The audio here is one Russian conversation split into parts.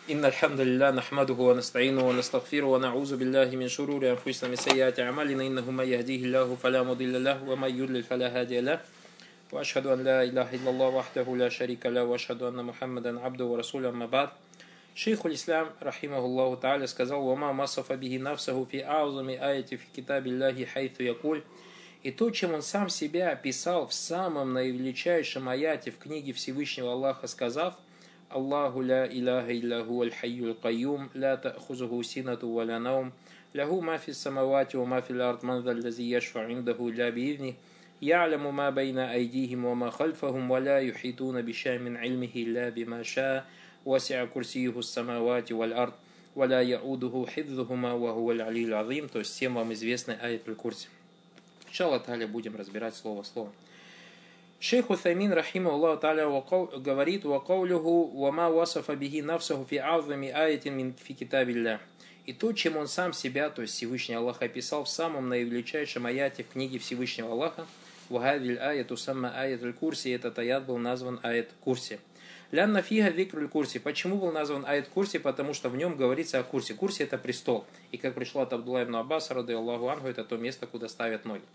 إن الحمد لله نحمده ونستعينه ونستغفره ونعوذ بالله من شرور أنفسنا من سيئات أعمالنا إنه من يهديه الله فلا مضل له ومن يضلل فلا هادي له وأشهد أن لا إله إلا الله وحده لا شريك له وأشهد أن محمدا عبده ورسوله أما بعد. Шейх الإسلام رحمه الله تعالى сказал: وما وصف به نفسه في أعظم آية في كتاب الله حيث يقول. И то, чем он сам себя описал в самом наивеличайшем аяте в книге Всевышнего Аллаха, сказав: Аллаху ля иляха илля хуаль хайюль кайюм, ля та'хузуху синату ва ля наум, лаху ма фис самавати ва ма фил ард, ман зал лази яшфа индаху илля биизни, я'ляму ма байна айдихим ва ма хальфахум, ва ля юхитуна бишай мин илмихи илля бима ша, васи'a курсиюху самавати валь ард, ва ля я'удуху хидзухума ва хуаль алиюль азим. То есть всем вам известный аят аль-Курси. Иншаллах та'аля будем разбирать слово в слово. Шейх Утаймин рахимахуллаху та'аля говорит: «Вакаулюху вама васафа бихи нафсаху фи а'зами аятин мин фи китабилля». И то, чем он сам себя, то есть Всевышний Аллах, описал в самом наивеличайшем аяте в книге Всевышнего Аллаха, «Вахадиль аяту самма аят аль-Курси», этот аят был назван аят Курси. «Лянна фига викр аль-Курси». Почему был назван аят Курси? Потому что в нем говорится о Курси. Курси — это престол. И как пришло от Абдулла ибн Аббаса, ради Аллаху анху, это то место, куда ставят ноги.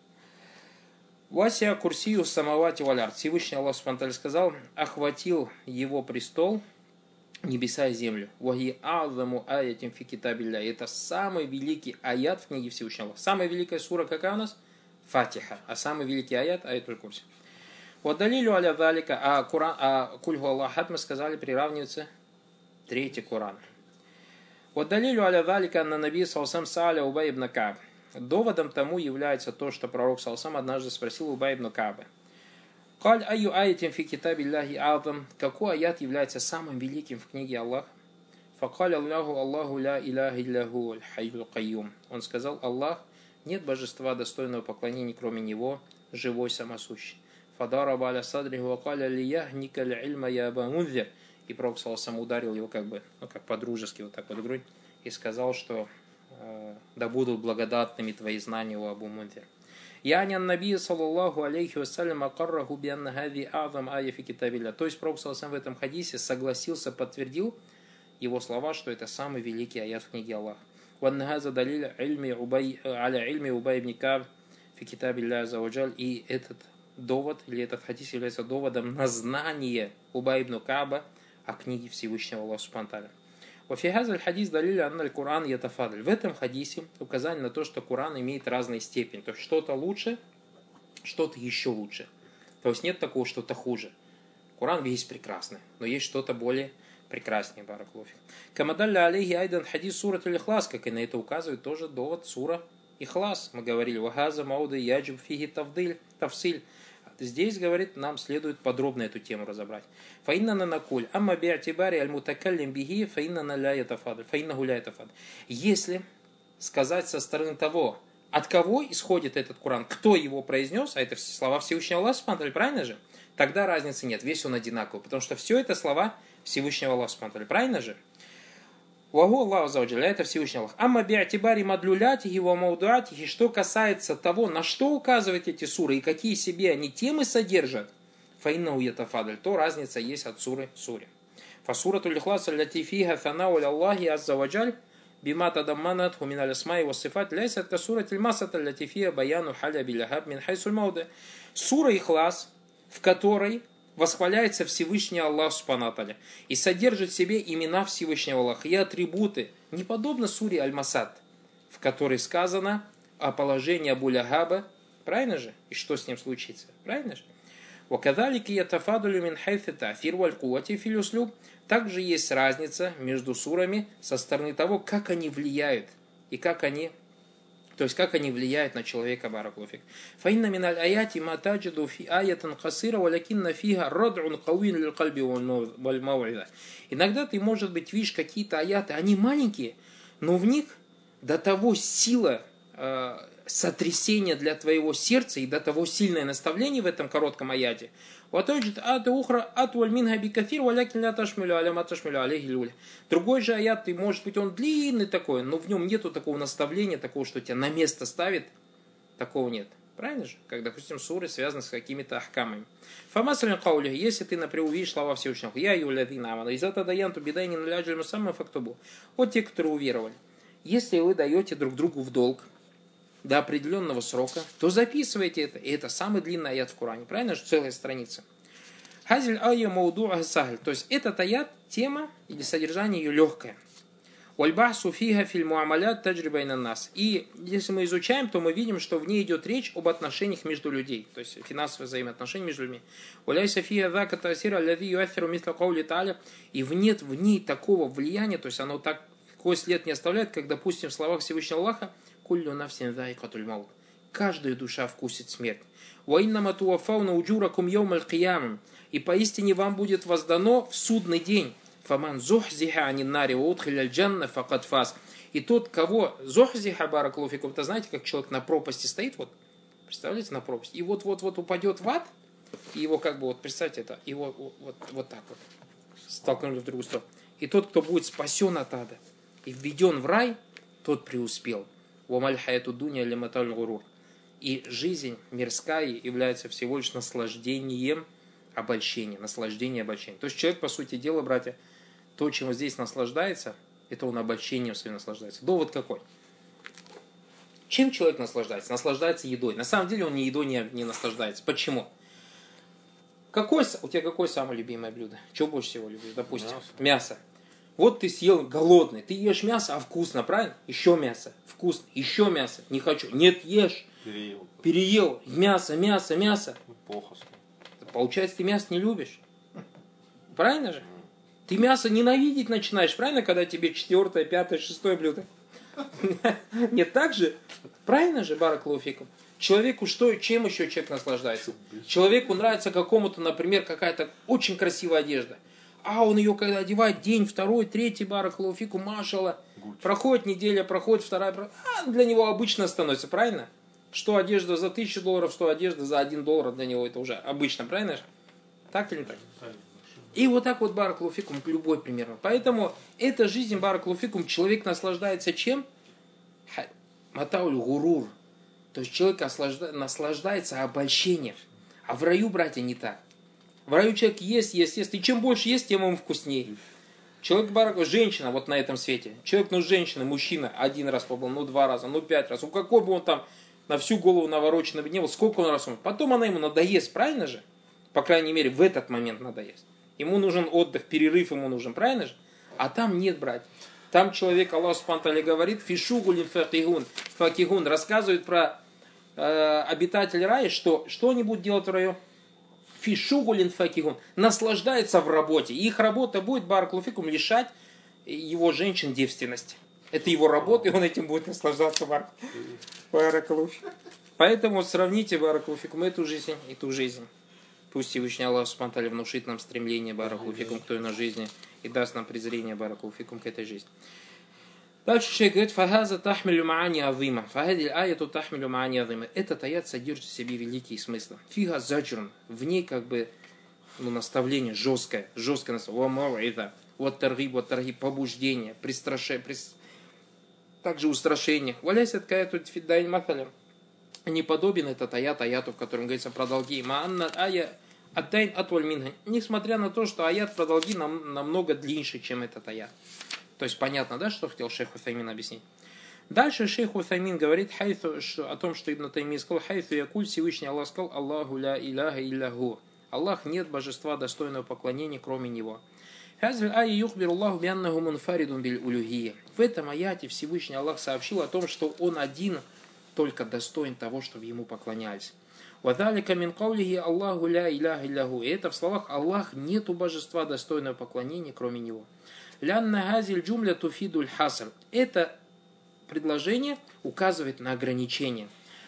Васиа курсию самавати валярд. Всевышний Аллах Субхану сказал: охватил его престол небеса и землю. Ваги азаму аятим фи китабилля. Это самый великий аят в книге Всевышнего Аллаха. Самая великая сура какая у нас? Фатиха. А самый великий аят — аят аль-Курси. Вот далилю аля далика. А кульху Аллахат мы сказали приравнивается третий Коран. Вот далилю аля далика на наби салсам сааля Убай ибн Кааб. Доводом тому является то, что пророк салсам однажды спросил Убай ибн Кааба: «Каль айю аятин фи китабилляхи азам». Какой аят является самым великим в книге Аллаха? Факаль Аллаху Аллаху ля иляха илля хуаль хайюль кайюм. Он сказал: Аллах, нет божества достойного поклонения кроме него, живой самосущий. Фадараба аля садриху вакаля лияхника ля ильма я аба мунзир. И пророк салсам ударил его как по-дружески вот так вот в грудь и сказал, что да будут благодатными твои знания, о Абу Мунзир. Яни ан-наби саллаллаху алейхи вассалям акарраху би анна хази а'зам ая фи китабилля. То есть пророк саллаллаху в этом хадисе согласился, подтвердил его слова, что это самый великий аят в книге Аллаха. Ванна хаза далиль аля ильми Убай ибн Кааб фи китабилля азза ва джаль. И этот довод, или этот хадис является доводом на знание Убай ибн Кааба о книге Всевышнего Аллаха субхану ва тааля. В этом хадисе указание на то, что Коран имеет разные степени. То есть что-то лучше, что-то еще лучше. То есть нет такого что-то хуже. Коран весь прекрасный, но есть что-то более прекраснее. Баракаллаху. Камадалля алейхи айдан хадис сурат аль-Ихлас, как и на это указывает тоже довод сура Ихлас. Мы говорили: вахаза мауда яджиб фиги тавсиль. Здесь, говорит, нам следует подробно эту тему разобрать. Фаиннана накуль, амма би'атибари аль-мутакаллим биги, фаиннана ля ятафадаль, фаиннаху ля ятафадаль. Если сказать со стороны того, от кого исходит этот Коран, кто его произнес, а это слова Всевышнего Аллаха, правильно же? Тогда разницы нет, весь он одинаковый, потому что все это слова Всевышнего Аллаха, правильно же? Вагу Аллаху аззаваджаль, это Всевышний Аллах. Амма би'атибари мадлюлятихи ва маудуатихи, что касается того, на что указывают эти суры и какие себе они темы содержат, фаиннаху ятафадаль, то разница есть от суры суре. Фасуратуль ихлас аллати фиха фанау Аллахи аззаваджаль бима тадамманатху мин аль-асмаи ва сифат ляйсат ка суратиль масат аллати фиха баяну халя биляхаб мин хайсуль мауде. Сура Ихлас, в которой восхваляется Всевышний Аллах субхану ва тааля и содержит в себе имена Всевышнего Аллаха и атрибуты, не подобно суре Аль-Масад, в которой сказано о положении Абу Ляхаба, правильно же? И что с ним случится? Правильно же? Также есть разница между сурами со стороны того, как они влияют и как они влияют на человека. Баракаллаху. Фаинна миналь аяти ма таджиду фи аятан касира валякинна фиха рад'ун кавин лил кальби валь мау'иза. Иногда ты, может быть, видишь какие-то аяты, они маленькие, но в них до того сила сотрясения для твоего сердца и до того сильное наставление в этом коротком аяте. Другой же аят, может быть, он длинный такой, но в нем нету такого наставления, такого, что тебя на место ставит. Такого нет. Правильно же? Как, допустим, суры связаны с какими-то ахкамами. Фамасалин каули, если ты, например, увидишь слова Всевышнего, я юлядина амана, из этого даянту бедай не наляджали самым фактобу. Вот те, которые уверовали. Если вы даете друг другу в долг до определенного срока, то записывайте это. И это самый длинный аят в Коране. Правильно же? Целая страница. Хазиль айя мауду асахль. То есть этот аят, тема или содержание ее легкое. Вальбахсу фига филь муамалят таджриба инан нас. И если мы изучаем, то мы видим, что в ней идет речь об отношениях между людьми, то есть финансовые взаимоотношения между людьми. Валяйса фига зака таасира аллади юафиру мисла каули тааля. И нет в ней такого влияния, то есть оно такой след не оставляет, как, допустим, в словах Всевышнего Аллаха «Куллю нафсин заикатуль маут». Каждая душа вкусит смерть. «Ва иннама туафауна уджуракум йоумаль киямам». И поистине вам будет воздано в судный день. Фаман зухзиха аниннари утхиляль джанна факад фас. И тот, кого зухзиха баракалуфикум, это знаете, как человек на пропасти стоит, вот, представляете, на пропасти, и вот упадет в ад, и его как бы, вот представьте это, его вот так вот столкнули в другую сторону. И тот, кто будет спасен от ада и введен в рай, тот преуспел. Уамаль хаяту дуня лиматаль гурур. И жизнь мирская является всего лишь наслаждением обольщения, наслаждение обольщения. То есть человек, по сути дела, братья, то, чем он здесь наслаждается, это он обольщением своим наслаждается. Довод какой? Чем человек наслаждается? Наслаждается едой. На самом деле он ни едой не наслаждается. Почему? У тебя какое самое любимое блюдо? Чего больше всего любишь? Допустим, мясо. Вот ты съел голодный, ты ешь мясо, а вкусно, правильно? Еще мясо, вкусно, еще мясо, не хочу. Нет, ешь. Переел. Мясо. Плохо. Получается, ты мясо не любишь. Правильно же? Ты мясо ненавидеть начинаешь, правильно, когда тебе 4, 5, 6 блюдо? Нет, так же? Правильно же, баракалуфикум? Человеку чем еще человек наслаждается? Человеку нравится какому-то, например, какая-то очень красивая одежда. А он ее когда одевает, день, 2, 3, баракалуфикум, машалла. Проходит неделя, проходит вторая. Для него обычно становится, правильно? Что одежда за $1000, что одежда за $1 для него это уже обычно, правильно же? Так или не так? И вот так вот баракалуфикум, любой примерно. Поэтому эта жизнь баракалуфикум, человек наслаждается чем? Матауль гурур. То есть человек наслаждается обольщением. А в раю, братья, не так. В раю человек ест. И чем больше ест, тем ему вкуснее. Человек, женщина вот на этом свете. Человек, женщина, мужчина, 1 раз побыл, 2 раза, 5 раз. Какой бы он там на всю голову навороченный бы не был, сколько он раз он. Потом она ему надоест, правильно же? По крайней мере, в этот момент надоест. Ему нужен отдых, перерыв ему нужен, правильно же? А там нет, братья. Там человек, Аллах Субхану ва Тааля говорит, фишугулин факихун, рассказывает про обитателей рая, что они будут делать в раю? Фишугулин факихун, наслаждается в работе. И их работа будет, баракалуфикум, лишать его женщин девственности. Это его работа, и он этим будет наслаждаться, баракалуфикум. Поэтому сравните, баракалуфикум, эту жизнь и ту жизнь. Пусть Всевышний Аллах Субхану ва Тааля внушит нам стремление, баракалуфикум, к той на жизни, и даст нам презрение, баракалуфикум, к этой жизни. Дальше шейх говорит, фахаза тахмилю маани азима. Фахадиль аяту тахмилю маани азима. Этот аят содержит в себе великие смыслы. Фига заджрун. В ней как бы наставление жесткое наставление. Вот торги, побуждение, также устрашение. Валяйся ткаяту фиддайн маталям. Не подобен этот аяту, в котором говорится про долги. Маанна ая аттайн атваль минха. Несмотря на то, что аят про долги намного длиннее, чем этот аят. То есть понятно, да, что хотел шейх Утаймин объяснить? Дальше шейх Утаймин говорит о том, что Ибн Таймия сказал, хайфу якуль, Всевышний Аллах сказал, Аллаху ля иляха илляху. Аллах, нет божества достойного поклонения, кроме него. В этом аяте Всевышний Аллах сообщил о том, что он один только достоин того, чтобы ему поклонялись. И это в словах Аллах, нету божества достойного поклонения, кроме него. Это предложение указывает на ограничение.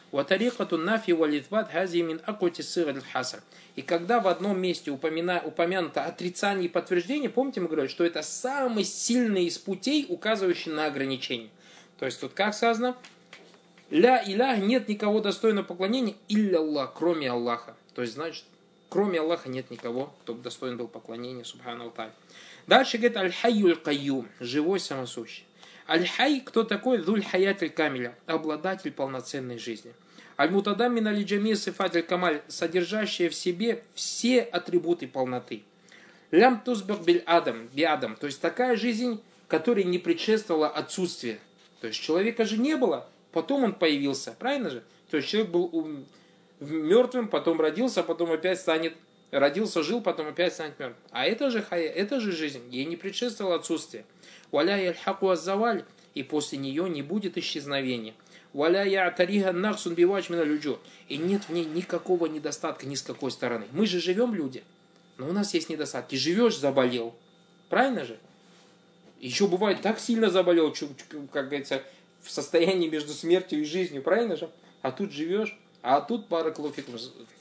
И когда в одном месте упомянуто отрицание и подтверждение, помните, мы говорили, что это самый сильный из путей, указывающий на ограничение. То есть тут как сказано? Ля илях, нет никого достойного поклонения, илля Аллах, кроме Аллаха. То есть, значит, кроме Аллаха нет никого, кто бы достоин был поклонения, субхану ва. Дальше говорит аль-хайюль кайюм, живой самосущий. Аль-хай, кто такой? Зуль хаят аль-камиля, обладатель полноценной жизни. Аль-мутадаммин аль-джами сифат аль-камаль, содержащая в себе все атрибуты полноты. Лям тузбер биль адам, биадам, то есть такая жизнь, которой не предшествовала отсутствие. То есть человека же не было, потом он появился, правильно же? То есть человек был мертвым, потом родился, потом опять станет, родился, жил, потом опять станет мертвым. А это же хая, это же жизнь, ей не предшествовало отсутствие. Валя яльхаку аззаваль, и после нее не будет исчезновения. Валя я'тариха нахсун бивач мина люджу, и нет в ней никакого недостатка ни с какой стороны. Мы же живем, люди, но у нас есть недостатки. Живешь, заболел, правильно же? Еще бывает, так сильно заболел, как говорится, в состоянии между смертью и жизнью, правильно же? А тут живешь, а тут баракалуфикум,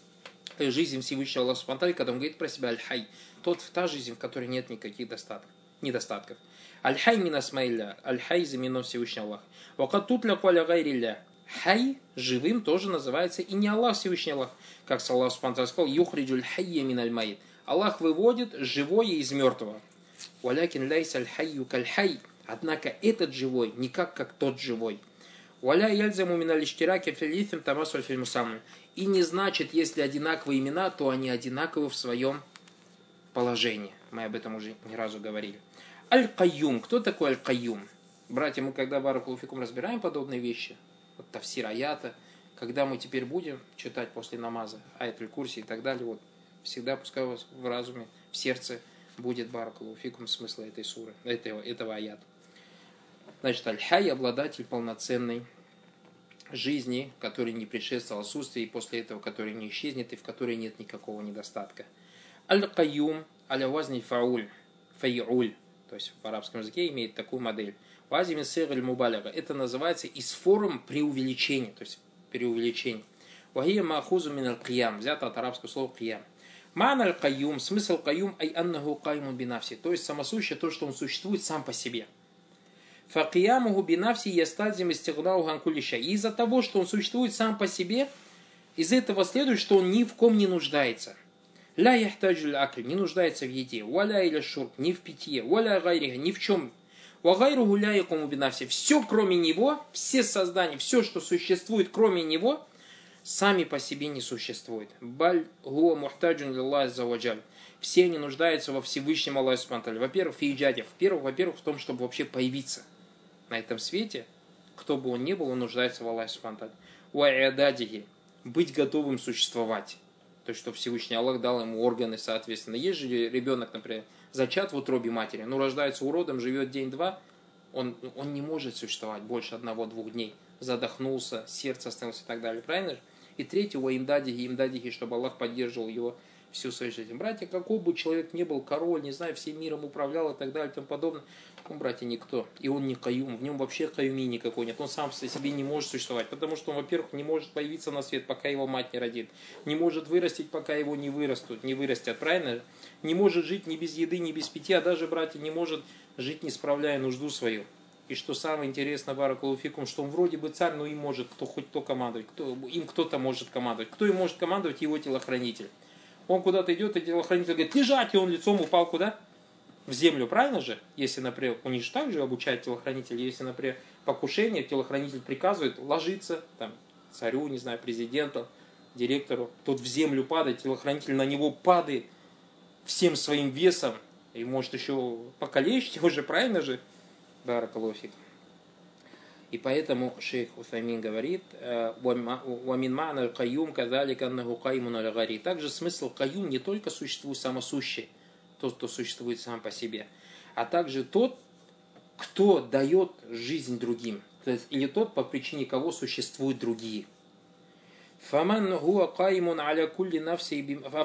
жизнь Всевышнего Аллаха Субхану ва Тааля, когда он говорит про себя аль-хай, та жизнь, в которой нет никаких недостатков. Аль-хай мин асмаилля, аль-хай из имен Всевышнего Аллаха. Вакат тутляку аля гайрилля. Хай живым тоже называется и не Аллах Всевышний Аллах, как Аллах Субхану ва Тааля сказал, юхриджуль хайя мин аль-майт. Аллах выводит живое из мертвого. Валякин лайс аль-хайю каль-хай. Однако этот живой не как тот живой. Валя яльзаму мин аль-иштираки фил-итhm тамасуль фил-мусамм. И не значит, если одинаковые имена, то они одинаковы в своем положении. Мы об этом уже не разу говорили. Аль-Кайюм. Кто такой Аль-Кайюм? Братья, мы когда баракалуфикум разбираем подобные вещи, вот тафсир аята, когда мы теперь будем читать после намаза, аят аль-Курси и так далее, вот всегда пускай у вас в разуме, в сердце будет баракалуфикум смысла этой суры, этого аята. Значит, Аль-Хай, обладатель полноценной жизни, который не предшествовал отсутствию, и после этого, который не исчезнет, и в которой нет никакого недостатка. Аль-Кайюм, аля-вазни фауль, файуль, то есть в арабском языке имеет такую модель. Вазимин сэр аль-мубалага, это называется из форм преувеличения, то есть преувеличение. Вахия маахузу мин аль-киям, взято от арабского слова киям. Ман аль-кайюм, смысл кайюм, ай аннаху каймун бинавси, то есть самосущее, то, что он существует сам по себе. Факиямуху бинавси ястальзим истигнау ганкулиша. И из-за того, что он существует сам по себе, из этого следует, что он ни в ком не нуждается. Ля яхтаджуль акль, не нуждается в еде. Валя иля шурб, не в питье. Валя гайриха, ни в чем. Вагайру гуля якому бинавси. Все, кроме него, все создания, все, что существует, кроме него, сами по себе не существует. Баль гуа мухтаджун лиллах заваджаль. Все они нуждаются во Всевышнем Аллахе Субхану ва Тааля. Во-первых, фииджаде. Во-первых, в том, чтобы вообще появиться на этом свете. Кто бы он ни был, он нуждается в Аллахе Субхану ва Тааля. Уайададихи. Быть готовым существовать. То есть, что Всевышний Аллах дал ему органы, соответственно. Есть же ребенок, например, зачат в утробе матери, но рождается уродом, живет день-два, он не может существовать больше 1-2 дней. Задохнулся, сердце остановилось и так далее. Правильно же? И третьего, имдадихи, чтобы Аллах поддерживал его всю свою жизнь. Братья, какой бы человек ни был, король, не знаю, всем миром управлял и так далее и тому подобное, он, братья, никто. И он не каюм, в нем вообще каюми никакой нет. Он сам по себе не может существовать, потому что он, во-первых, не может появиться на свет, пока его мать не родит. Не может вырастить, пока его не вырастят, правильно? Не может жить ни без еды, ни без питья, а даже, братья, не может жить, не справляя нужду свою. И что самое интересное, баракалуфикум, что он вроде бы царь, но им может хоть кто командовать, им кто-то может командовать. Кто им может командовать? Его телохранитель. Он куда-то идет, и телохранитель говорит, лежать, и он лицом упал куда? В землю, правильно же? Если, например, он же так же обучает телохранителей, если, например, покушение, телохранитель приказывает ложиться, там, царю, не знаю, президенту, директору, тот в землю падает, телохранитель на него падает всем своим весом, и может еще покалечить его же, правильно же? Баракалуфик. И поэтому шейх Уфаймин говорит, «Вамин ма'на каюм кадалика аннаху каймун аль-гари». Также смысл каюм не только существует самосущий, тот, кто существует сам по себе, а также тот, кто дает жизнь другим, то есть, или тот, по причине кого существуют другие. «Фаман хуа каймун аля кулли нафсин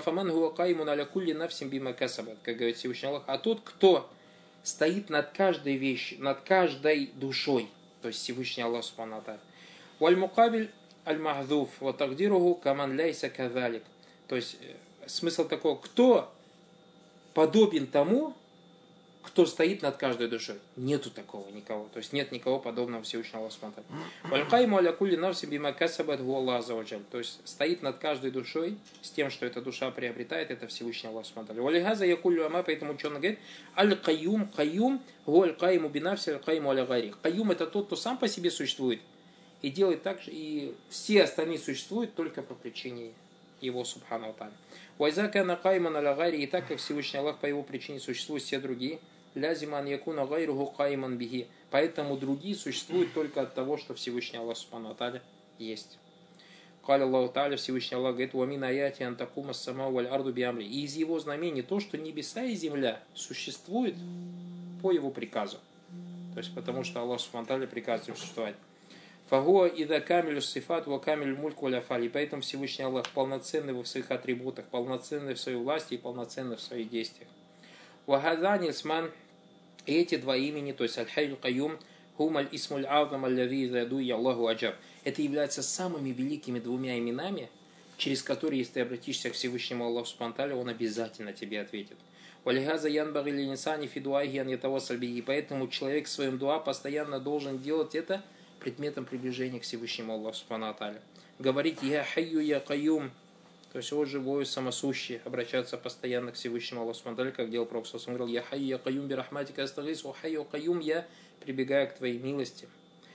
бима касабат», как говорит Всевышний Аллах, а тот, кто стоит над каждой вещью, над каждой душой, то есть Всевышний Аллах Субхану ва Тааля. Валь мукабиль аль-махдуф ва тагдируху каман ляйса кадалик. То есть смысл такой, кто подобен тому, кто стоит над каждой душой. Нету такого никого. То есть нет никого подобного Всевышнему Аллаху Субхану ва Тааля. Валь кайму аля кулли нафсин бима касабат гу Аллах азза ва джаль. То есть стоит над каждой душой с тем, что эта душа приобретает, это Всевышний Аллах Субхану ва Тааля. Валихаза якуллю ама, поэтому ученый говорит, аль-кайюм, гу аль-кайму бинавси аль-кайму аля гайри. Кайюм это тот, кто сам по себе существует, и делает так же, и все остальные существуют только по причине его, субхану ва тааля. Вайза кана кайман аля гайри, и так как Всевышний Аллах по его причине существуют все другие, лязиман якуна гайруху кайман бихи, поэтому другие существуют только от того, что Всевышний Аллах, субхану ва тааля, есть. Каля Аллаху Тааля, Всевышний Аллах говорит: «Ва мин аяти ан такума ас-самау валь арду биамри». И из его знамений то, что небеса и земля существуют по его приказу. То есть потому что Аллах субхану ва тааля приказывает существовать. Фагуа ида камилю сифат ва камилю мульк валя фали. Поэтому Всевышний Аллах полноценный во своих атрибутах, полноценный в своей власти и полноценный в своих действиях. Вахадани льсман, и эти два имени, то есть аль-хайю кайюм, хумаль исмуль азам аль-лави задуи Аллаху аджаб. Это являются самыми великими двумя именами, через которые, если ты обратишься к Всевышнему Аллаху субхану ва тааля, он обязательно тебе ответит. Валихаза янбаги линисани фи дуайхи ан ятавассаль биги. Поэтому человек в своем дуа постоянно должен делать это предметом приближения к Всевышнему Аллаху субхану ва тааля. Говорить «Я хайю, я кайюм», то есть «О живой, самосущий», обращаться постоянно к Всевышнему Аллаху субхану ва тааля, как делал Пророк, он говорил: «Я хайю, я кайюм, бирахматика астагис, о хайю, кайюм, я прибегаю к твоей милости».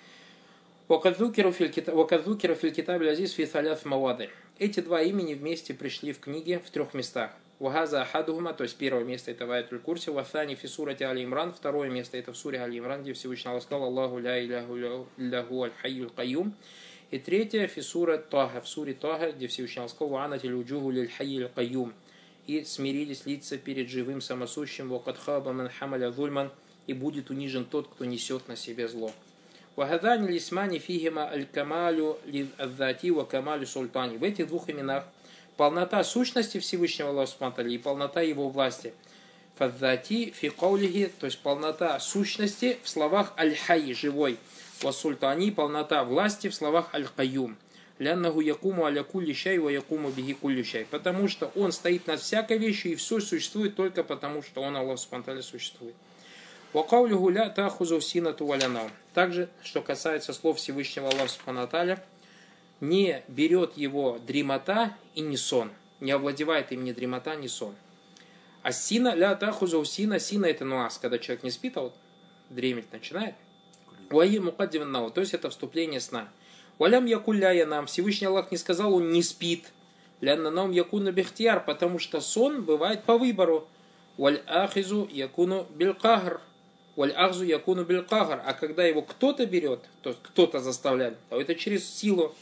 «Вакадзукира фил китабе азиз фи саляс мавады». Эти два имени вместе пришли в книге в 3 местах. «Вахаза ахадухума», то есть первое место это в аятль курси, «Ваthани фи сурати Али Имран», второе место это в суре Али Имран, где Всевышний Аллах сказал: «Аллаху ля иляху илляху аль-хайюль кайюм». И третье фи сура Таха, в суре Таха, где Всевышний Аллах сказал: «Ва'анатиль уджуху лиль хайюль кайюм». И смирились лица перед живым самосущим, «Вакад хаба ман хамаля зульман», и будет унижен тот, кто несет на себе зло. «Вахадани лисмани фихима аль-камалю лидзати ва камалю султани». В этих двух именах полнота сущности Всевышнего Аллаха субхану ва тааля и полнота его власти. Фадзати фи каулихи, то есть полнота сущности в словах аль-хай, живой. Ва султани, полнота власти в словах аль-кайюм. Ляннаху якуму аля кулли шай ва якуму бихи кулли шай. Потому что он стоит над всякой вещью, и все существует только потому, что он, Аллах субхану ва тааля, существует. Ва каулиху ля тахузу синату ва ля. Также, что касается слов Всевышнего Аллаха субхану ва тааля, не берет его дремота и не сон. Не овладевает им ни дремота, ни сон. А сина, ля тахузу сина, сина это нуас, когда человек не спит, а вот дреметь начинает. Уаи мукаддиван, то есть это вступление сна. Валям якулляя нам, Всевышний Аллах не сказал, он не спит. Лянна нам якуну бихтияр, потому что сон бывает по выбору. Валь ахизу якуну билкахр. Валь ахзу якуну билкахр. А когда его кто-то берет, то есть кто-то заставляет, то это через силу.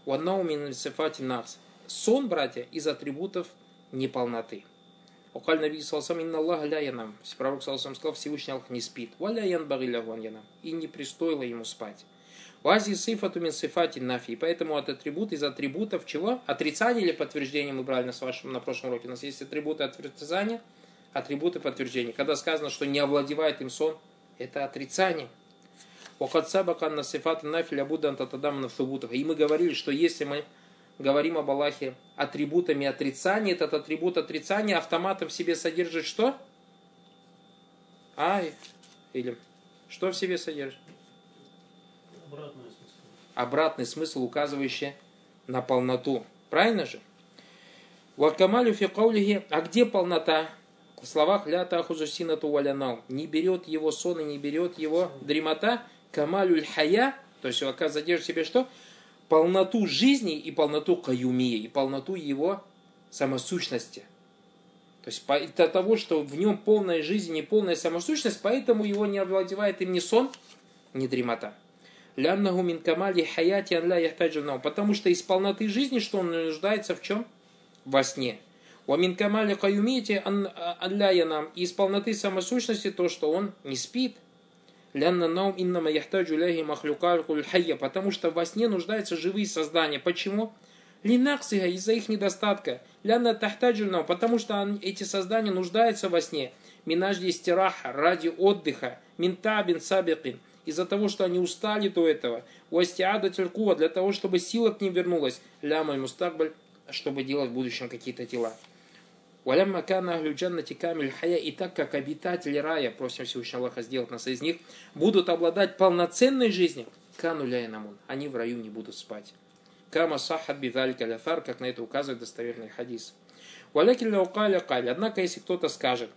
Сон, братья, из атрибутов неполноты. Пророк сказал: Всевышний Аллах не спит. И не пристоило ему спать. Поэтому от атрибут из атрибутов чего? Отрицания или подтверждения, мы брали на прошлом уроке. У нас есть атрибуты отрицания, атрибуты подтверждения. Когда сказано, что не овладевает им сон, это отрицание. И мы говорили, что если мы говорим об Аллахе атрибутами отрицания, этот атрибут отрицания автоматом в себе содержит что? Или что в себе содержит? Обратный смысл, указывающий на полноту. Правильно же? А где полнота? В словах ля тахузу синату валянау. Не берет его сон и не берет его дремота. Камалюль хая, то есть задержит в себе что? Полноту жизни и полноту каюмии, и полноту его самосущности. То есть из-за того, что в нем полная жизнь и полная самосущность, поэтому его не овладевает им ни сон, ни дремота. Ляннаху мин камали хаяти ан ля яхтаджу, потому что из полноты жизни, что он нуждается в чем? Во сне. Ва мин камали каюмити ан ля янам, из полноты самосущности то, что он не спит. Потому что во сне нуждаются живые создания. Почему? Линаксига, из-за их недостатка. Потому что эти создания нуждаются во сне. Минажди истираха, ради отдыха. Минтабин сабикин, из-за того, что они устали до этого. Уастиада тюркува, для того, чтобы сила к ним вернулась. Лямаль мустакбаль, чтобы делать в будущем какие-то дела. И так как обитатели рая, просим Всевышнего Аллаха сделать нас из них, будут обладать полноценной жизнью, они в раю не будут спать. Как на это указывает достоверный хадис. Однако, если кто-то скажет,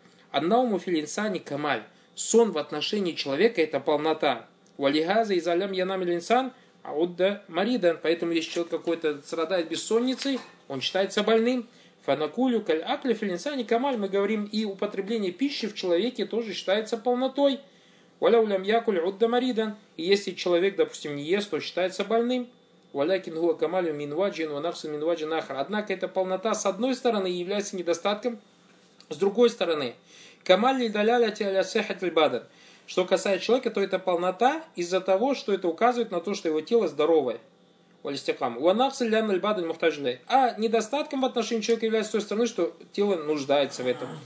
сон в отношении человека это полнота. удда маридан. Поэтому если человек какой-то страдает бессонницей, он считается больным. Фанакулю каль акли филинсани камаль. Мы говорим, и употребление пищи в человеке тоже считается полнотой. Валя улям якуль удда маридан. И если человек, допустим, не ест, то считается больным. Валякин хуа камалю минваджин ванахсу минваджин ахр. Однако эта полнота с одной стороны является недостатком, с другой стороны. Камаль ли даляля тиаля сехат аль-бадан. Что касается человека, то это полнота из-за того, что это указывает на то, что его тело здоровое. А недостатком в отношении человека является с той стороны, что тело нуждается в этом.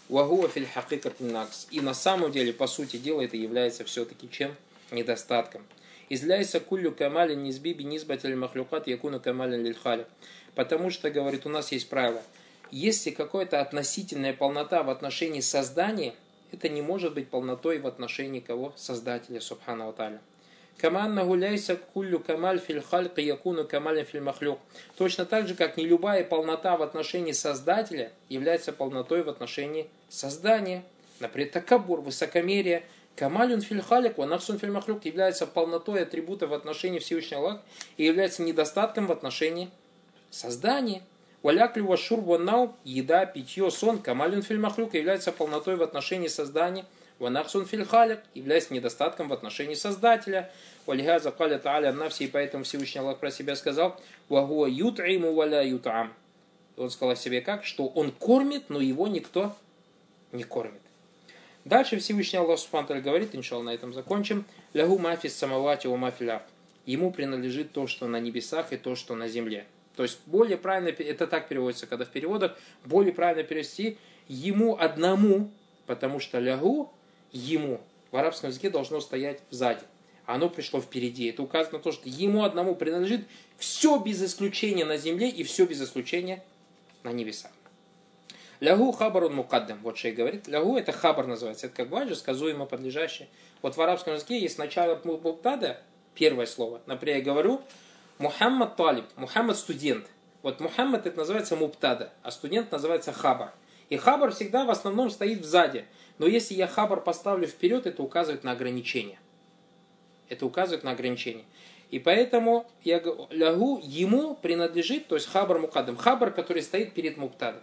И на самом деле, по сути дела, это является все-таки чем? Недостатком. Изляйся куллю камалин низбиби низбатель махлюкат якуну камалин лильхали. Потому что, говорит, у нас есть правило. Если какая-то относительная полнота в отношении создания, это не может быть полнотой в отношении кого? Создателя, субхану ва тааля. Каманна гуляйся куллю камаль филь халька якуну камалин филь махлюк. Точно так же, как не любая полнота в отношении создателя является полнотой в отношении создания. Например, такабур, высокомерие. Камалюн филь халик, ванахсун филь махлюк является полнотой атрибута в отношении Всевышнего Аллаха и является недостатком в отношении создания. Валяклю вашур ваннау, еда, питье, сон, камалюн филь махлюк является полнотой в отношении создания. Ванахсун филь халик является недостатком в отношении создателя. Валиха закаля тааля навси, и поэтому Всевышний Аллах про себя сказал: вагуа ют'иму валя ют'ам. Он сказал о себе как? Что он кормит, но его никто не кормит. Дальше Всевышний Аллах Субхану ва Тааля говорит, иншаллах, на этом закончим. Лягу мафис самавати ва мафил ард. Ему принадлежит то, что на небесах, и то, что на земле. То есть более правильно, это так переводится, когда в переводах, более правильно перевести ему одному, потому что лягу, ему, в арабском языке должно стоять сзади. Оно пришло впереди. Это указано на то, что ему одному принадлежит все без исключения на земле и все без исключения на небесах. Лягу хабарун мукаддам. Вот шейх говорит. Лягу это хабар называется. Это как бы сказуемо подлежащее. Вот в арабском языке есть начало муптада, первое слово. Например, я говорю Мухаммад талиб. Мухаммад студент. Вот Мухаммад это называется муптада, а студент называется хабар. И хабар всегда в основном стоит сзади. Но если я хабар поставлю вперед, это указывает на ограничение. Это указывает на ограничение. И поэтому я говорю, лягу ему принадлежит, то есть хабар мукаддам. Хабар, который стоит перед муптадом.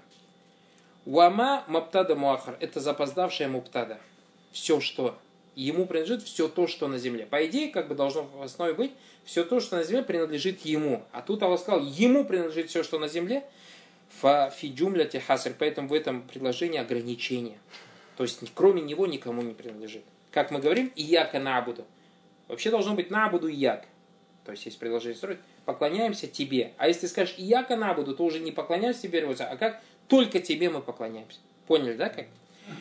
Уама муптада муахар. Это запоздавшая муптада. Все, что ему принадлежит, все то, что на земле. По идее, как бы должно в основе быть, все то, что на земле, принадлежит ему. А тут Аллах сказал, ему принадлежит все, что на земле. Фа фи джумляти хаср. Поэтому в этом предложении ограничение. То есть, кроме него никому не принадлежит. Как мы говорим, ияка набуду. Вообще должно быть набуду ияк. То есть, есть предложение строить. Поклоняемся тебе. А если ты скажешь ияка набуду, то уже не поклоняемся тебе, а как? Только тебе мы поклоняемся. Поняли, да, как?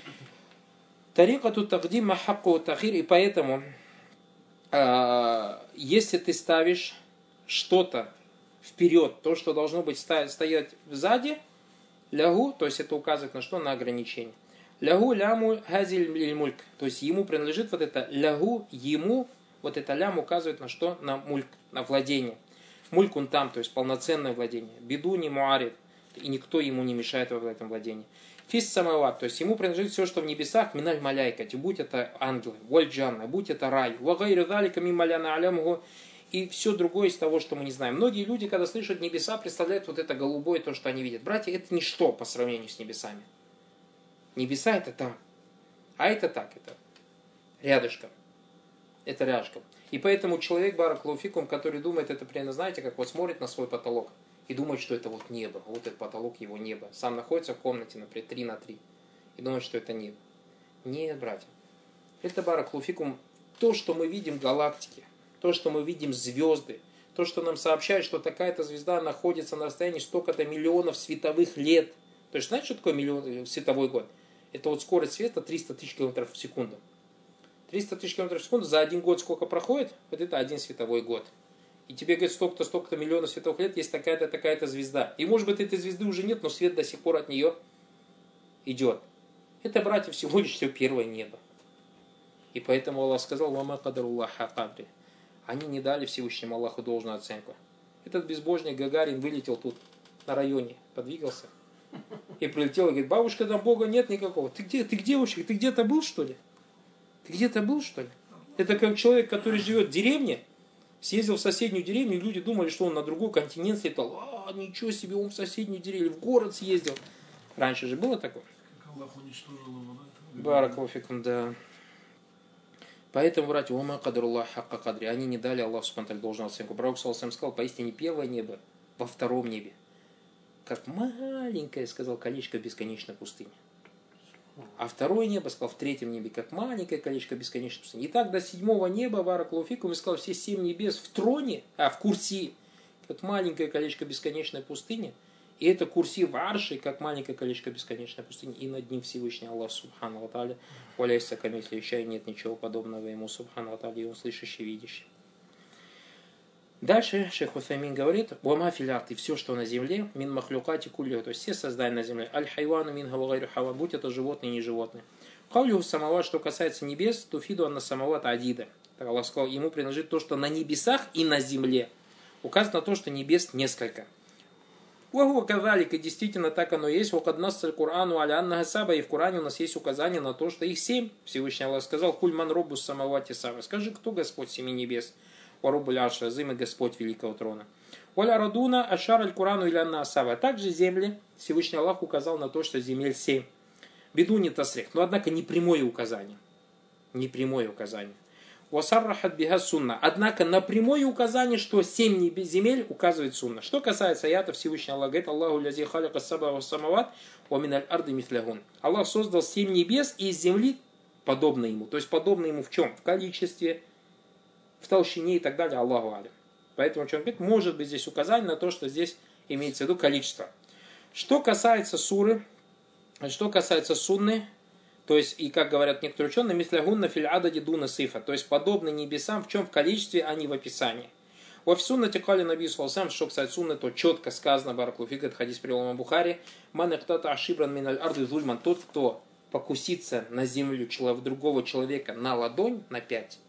Тарикату тагдим махакку тахир. И поэтому, если ты ставишь что-то вперед, то, что должно быть стоять сзади, лягу, то есть это указывает на что? На ограничение. Лягу ляму газиль мульк. То есть ему принадлежит вот это лягу, ему, вот это лям указывает на что? На мульк, на владение. Мульк он там, то есть полноценное владение. Беду не муарид. И никто ему не мешает в этом владении. Фис самават, то есть ему принадлежит все, что в небесах, миналь маляйкати, будь это ангелы, вальджанна, будь это рай, вагайру далика мималяна алямгу, и все другое из того, что мы не знаем. Многие люди, когда слышат небеса, представляют вот это голубое, то, что они видят. Братья, это ничто по сравнению с небесами. Небеса это там, а это так, это рядышком. Это рядышком. И поэтому человек, баракалуфикум, который думает, это примерно, знаете, как вот смотрит на свой потолок, и думает, что это вот небо, вот этот потолок его неба. Сам находится в комнате, например, 3×3, и думает, что это небо. Нет, братья. Это баракалуфикум, то, что мы видим в галактике, то, что мы видим звезды, то, что нам сообщают, что такая-то звезда находится на расстоянии столько-то миллионов световых лет. То есть, знаете, что такое миллион световой год? Это вот скорость света 300 тысяч километров в секунду. 300 тысяч километров в секунду за один год сколько проходит? Вот это один световой год. И тебе говорят, столько-то миллионов световых лет есть такая-то, такая-то звезда. И может быть этой звезды уже нет, но свет до сих пор от нее идет. Это, братья, всего лишь все первое небо. И поэтому Аллах сказал, «Вама кадаруллаха кадри». Они не дали Всевышнему Аллаху должную оценку. Этот безбожник Гагарин вылетел тут на районе, подвигался. И прилетел и говорит, бабушка, там Бога нет никакого. Ты где вообще? Ты где-то был, что ли? Ты где-то был, что ли? Это как человек, который живет в деревне, Съездил в соседнюю деревню, и люди думали, что он на другой континент слетал. А, ничего себе, он в соседнюю деревню, в город съездил. Раньше же было такое. Как Аллах уничтожил его, да? Баракалуфикум, да. Поэтому, братья, ума кадруллах хакка кадри. Они не дали Аллаху субхану должную оценку. Пророк саллаллаху алейхи сказал, поистине первое небо во втором небе, как маленькое, сказал, колечко в бесконечной пустыне. А второе небо, сказал, в третьем небе, как маленькое колечко в бесконечной пустыне. И так до седьмого неба, баракалуфикум, и сказал, все 7 небес в троне, в курси, как маленькое колечко в бесконечной пустыне. И это курси в арше, как маленькое колечко бесконечной пустыни. И над ним Всевышний Аллах субхану ва тааля. Валяйся камитли ища, и нет ничего подобного ему субхану ва тааля, и он слышащий, видящий. Дальше шейх Уthаймин говорит, уама филярд, и все, что на земле, мин махлюкати кулли, то есть все создания на земле, аль хайвану мин гавагайру хава, будь это животные, не животные. Каулюху самават, что касается небес, туфиду анна самават адида. Так Аллах сказал, ему принадлежит то, что на небесах и на земле. Указано на то, что небес несколько. Уаху кавалик, и действительно так оно есть. Вакаднасаль Курану аля анна хасаба, и в Коране у нас есть указание на то, что их 7. Всевышний Аллах сказал, кульман робус самавати сава. Скажи, кто Господь семи небес? Варубуль арша, азым и Господь великого трона. Валя радуна ашар аль Курану иля анна асава. Также земли Всевышний Аллах указал на то, что земель 7. Бедуни тасрих. Но однако не прямое указание. Не прямое указание. Васаррахат биха сунна. Однако на прямое указание, что 7 земель указывает сунна. Что касается аята, Всевышний Аллах говорит, Аллаху лязи халика саба ва самават ва миналь арды мифлягун. Аллах создал 7 небес и из земли подобно ему. То есть подобно ему в чем? В количестве, в толщине и так далее. Аллаху алим. Поэтому, что он говорит, может быть здесь указание на то, что здесь имеется в виду количество. Что касается суры, что касается сунны, то есть, и как говорят некоторые ученые, мислягунна филь адади дуна сифа, то есть подобны небесам, в чем в количестве, а не в описании. Во в суннате кали наби саллаллаху, что касается сунны, то четко сказано, баракулуфик, хадис привел имам Бухари, ман ихтата ашибран миналь арды зульман, тот, кто покусится на землю другого человека на ладонь, на 5,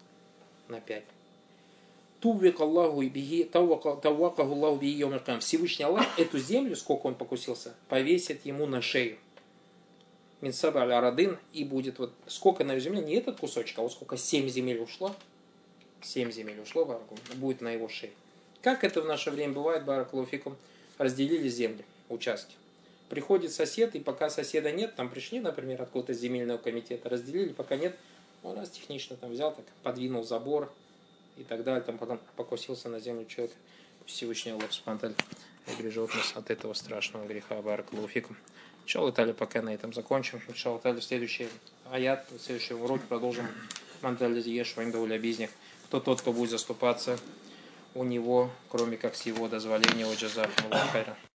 туввик Аллаху бихи, таввакаху Аллаху бихи йомил киямah. Всевышний Аллах эту землю, сколько он покусился, повесит ему на шею. Минсаба аль-Арадын, и будет вот сколько на земле, не этот кусочек, а вот сколько 7 земель ушло, 7 земель ушло, будет на его шее. Как это в наше время бывает, баракалуфикум, разделили земли, участки. Приходит сосед, и пока соседа нет, там пришли, например, откуда-то из земельного комитета, разделили, пока нет, он раз технично там взял, так подвинул забор и так далее, там потом покусился на землю человека. Всевышний Аллах субхану бережет нас от этого страшного греха, баракалуфикум. Иншаллах та'аля, пока на этом закончим. Иншаллах та'аля, в следующий аят, в следующем уроке продолжим. Мантализи еш вайндауля бизнес. Кто тот, кто будет заступаться у него, кроме как с его дозволения, о джазаху Аллаху хайран.